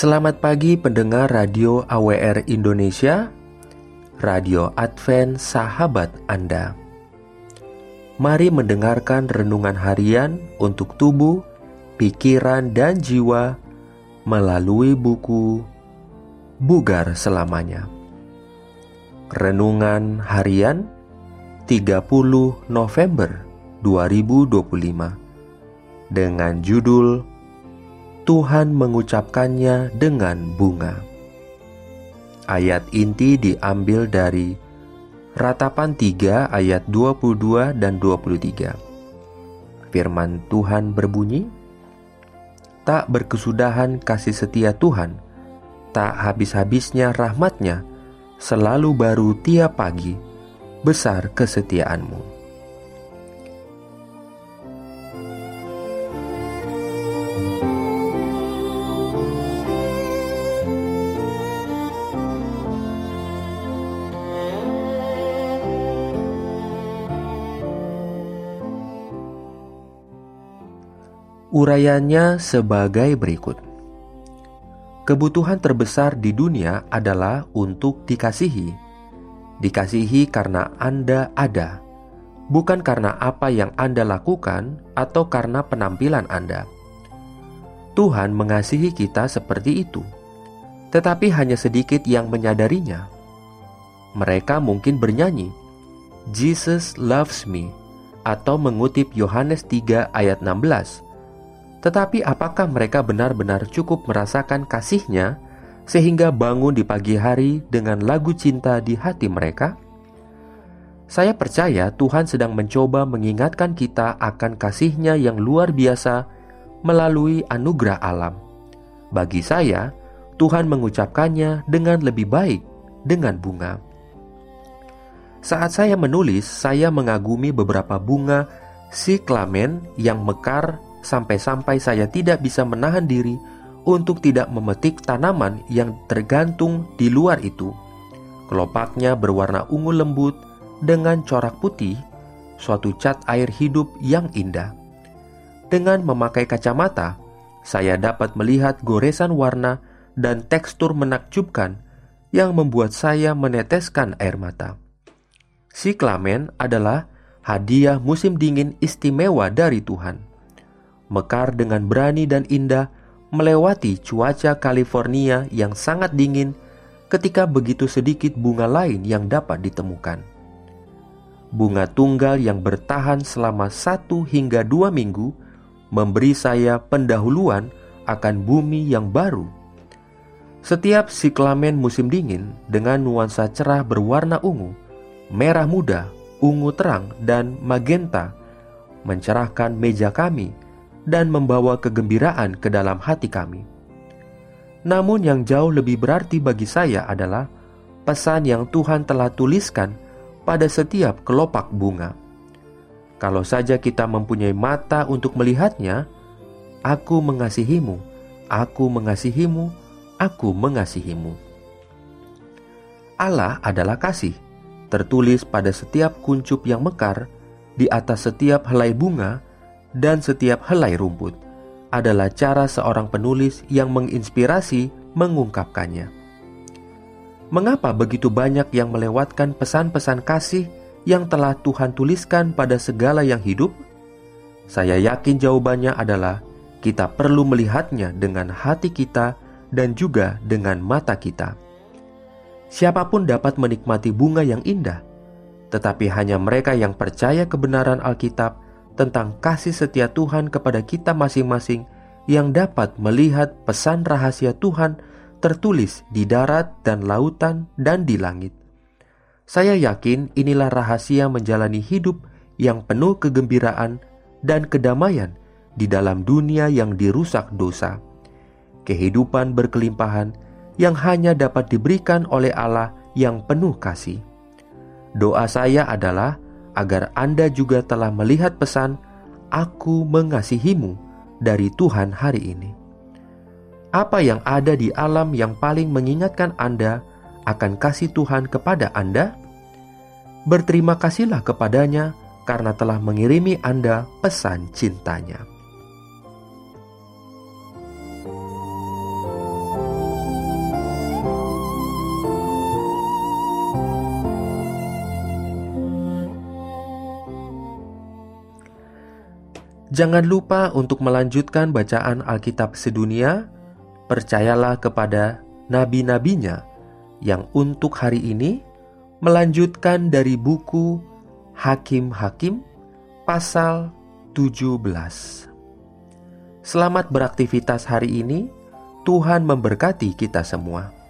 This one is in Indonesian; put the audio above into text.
Selamat pagi pendengar Radio AWR Indonesia, Radio Advent Sahabat Anda. Mari mendengarkan renungan harian untuk tubuh, pikiran, dan jiwa melalui buku Bugar Selamanya. Renungan harian 30 November 2025 dengan judul Tuhan mengucapkannya dengan bunga. Ayat inti diambil dari Ratapan 3 ayat 22 dan 23. Firman Tuhan berbunyi, "Tak berkesudahan kasih setia Tuhan, tak habis-habisnya rahmat-Nya, selalu baru tiap pagi, besar kesetiaan-Mu." Urayanya sebagai berikut. Kebutuhan terbesar di dunia adalah untuk dikasihi. Dikasihi karena Anda ada, bukan karena apa yang Anda lakukan atau karena penampilan Anda. Tuhan mengasihi kita seperti itu, tetapi hanya sedikit yang menyadarinya. Mereka mungkin bernyanyi, "Jesus loves me," atau mengutip Yohanes 3 ayat 16. Tetapi apakah mereka benar-benar cukup merasakan kasih-Nya sehingga bangun di pagi hari dengan lagu cinta di hati mereka? Saya percaya Tuhan sedang mencoba mengingatkan kita akan kasih-Nya yang luar biasa melalui anugerah alam. Bagi saya, Tuhan mengucapkannya dengan lebih baik, dengan bunga. Saat saya menulis, saya mengagumi beberapa bunga siklamen yang mekar sampai-sampai saya tidak bisa menahan diri untuk tidak memetik tanaman yang tergantung di luar itu. Kelopaknya berwarna ungu lembut dengan corak putih, suatu cat air hidup yang indah. Dengan memakai kacamata, saya dapat melihat goresan warna dan tekstur menakjubkan yang membuat saya meneteskan air mata. Siklamen adalah hadiah musim dingin istimewa dari Tuhan. Mekar dengan berani dan indah melewati cuaca California yang sangat dingin ketika begitu sedikit bunga lain yang dapat ditemukan. Bunga tunggal yang bertahan selama 1 hingga 2 minggu memberi saya pendahuluan akan bumi yang baru. Setiap siklamen musim dingin dengan nuansa cerah berwarna ungu, merah muda, ungu terang, dan magenta mencerahkan meja kami dan membawa kegembiraan ke dalam hati kami. Namun yang jauh lebih berarti bagi saya adalah pesan yang Tuhan telah tuliskan pada setiap kelopak bunga. Kalau saja kita mempunyai mata untuk melihatnya, "Aku mengasihimu, aku mengasihimu, aku mengasihimu." Allah adalah kasih, tertulis pada setiap kuncup yang mekar, di atas setiap helai bunga, dan setiap helai rumput, adalah cara seorang penulis yang menginspirasi mengungkapkannya. Mengapa begitu banyak yang melewatkan pesan-pesan kasih yang telah Tuhan tuliskan pada segala yang hidup? Saya yakin jawabannya adalah kita perlu melihatnya dengan hati kita dan juga dengan mata kita. Siapapun dapat menikmati bunga yang indah, tetapi hanya mereka yang percaya kebenaran Alkitab tentang kasih setia Tuhan kepada kita masing-masing yang dapat melihat pesan rahasia Tuhan tertulis di darat dan lautan dan di langit. Saya yakin inilah rahasia menjalani hidup yang penuh kegembiraan dan kedamaian di dalam dunia yang dirusak dosa. Kehidupan berkelimpahan yang hanya dapat diberikan oleh Allah yang penuh kasih. Doa saya adalah agar Anda juga telah melihat pesan "Aku mengasihimu" dari Tuhan hari ini. Apa yang ada di alam yang paling mengingatkan Anda akan kasih Tuhan kepada Anda? Berterima kasihlah kepadanya karena telah mengirimi Anda pesan cintanya. Jangan lupa untuk melanjutkan bacaan Alkitab sedunia. Percayalah kepada nabi-nabinya yang untuk hari ini melanjutkan dari buku Hakim-Hakim pasal 17. Selamat beraktivitas hari ini. Tuhan memberkati kita semua.